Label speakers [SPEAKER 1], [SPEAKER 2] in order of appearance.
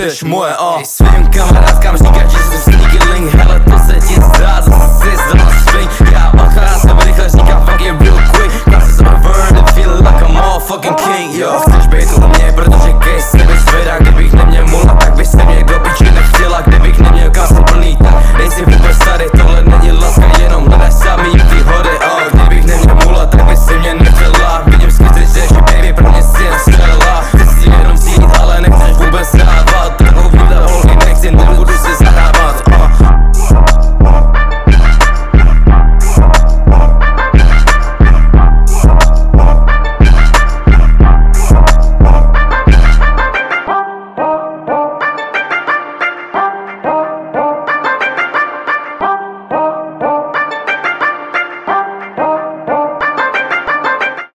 [SPEAKER 1] seš moje svým kamarádkám říkat, že jsem sneaky link. Hele, to se ti zdá, zase si zdala swing. Já odcházím sebe rychle, říkám fuck it real quick. Got to summer burn and feel like a motherfucking king. Yo, chceš být